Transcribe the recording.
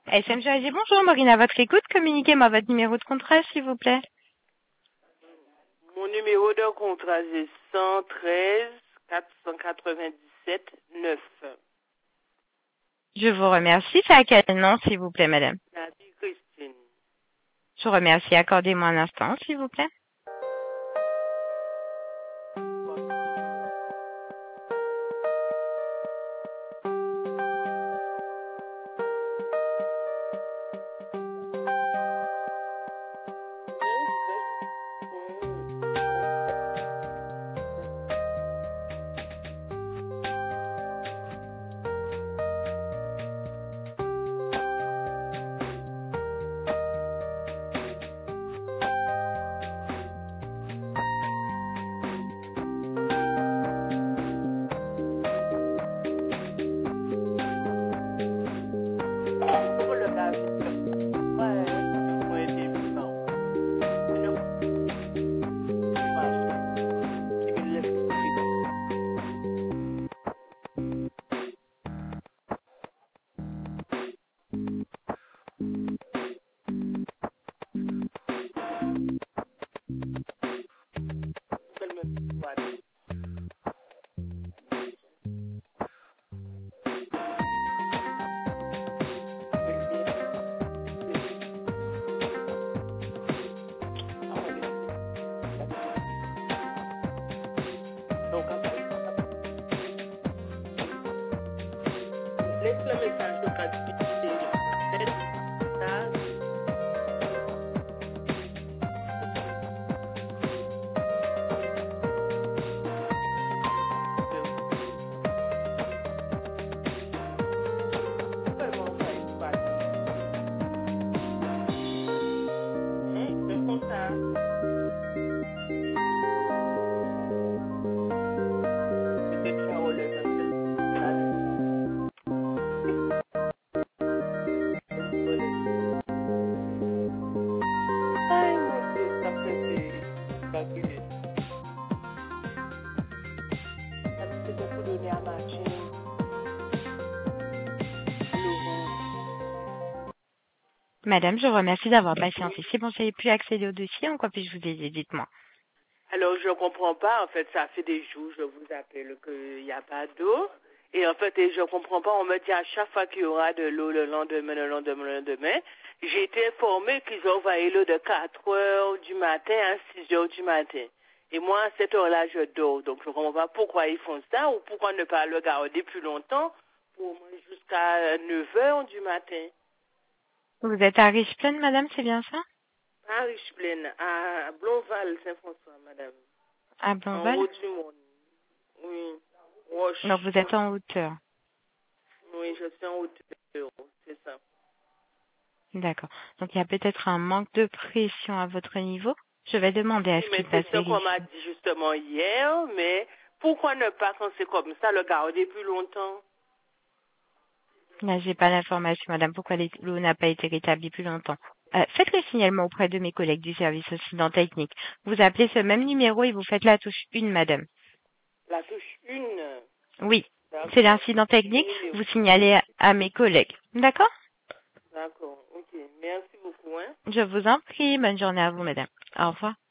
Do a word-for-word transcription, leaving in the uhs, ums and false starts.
S M G, bonjour, Maureen à votre écoute. Communiquez-moi votre numéro de contrat, s'il vous plaît. Mon numéro de contrat, c'est cent treize quatre cent quatre-vingt-dix-sept neuf. Je vous remercie. C'est à quel nom, s'il vous plaît, madame? Nabi Christine. Je vous remercie. Accordez-moi un instant, s'il vous plaît. Laisse le message de qualité. Madame, je vous remercie d'avoir patienté. C'est bon, j'avais pu accéder au dossier. En quoi puis-je vous aider? Dites-moi. Alors, je comprends pas. En fait, ça fait des jours, je vous appelle qu'il n'y a pas d'eau. Et en fait, et je comprends pas. On me dit à chaque fois qu'il y aura de l'eau le lendemain, le lendemain, le lendemain. J'ai été informée qu'ils envoyaient l'eau de quatre heures du matin à six heures du matin. Et moi, à cette heure-là, je dors. Donc, je comprends pas pourquoi ils font ça ou pourquoi ne pas le garder plus longtemps pour jusqu'à neuf heures du matin. Vous êtes à Richplaine, madame, c'est bien ça? À Richplaine, à Blonval, Saint-François, madame. À En Blonval? haut du monde. Oui. Roche. Donc vous êtes en hauteur. Oui, je suis en hauteur, c'est ça. D'accord. Donc il y a peut-être un manque de pression à votre niveau. Je vais demander à Oui, ce mais qu'il passe c'est ce qu'on m'a vérifier. dit justement hier, mais pourquoi ne pas, quand c'est comme ça, le garder plus longtemps? Là, j'ai pas l'information, madame, pourquoi les- l'eau n'a pas été rétablie plus longtemps. Euh, faites le signalement auprès de mes collègues du service incident technique. Vous appelez ce même numéro et vous faites la touche une, madame. La touche une. Oui, c'est D'accord. l'incident technique. Oui, Vous signalez à, à mes collègues. D'accord? d'accord. Ok. Merci beaucoup, hein. Je vous en prie. Bonne journée à vous, madame. Au revoir.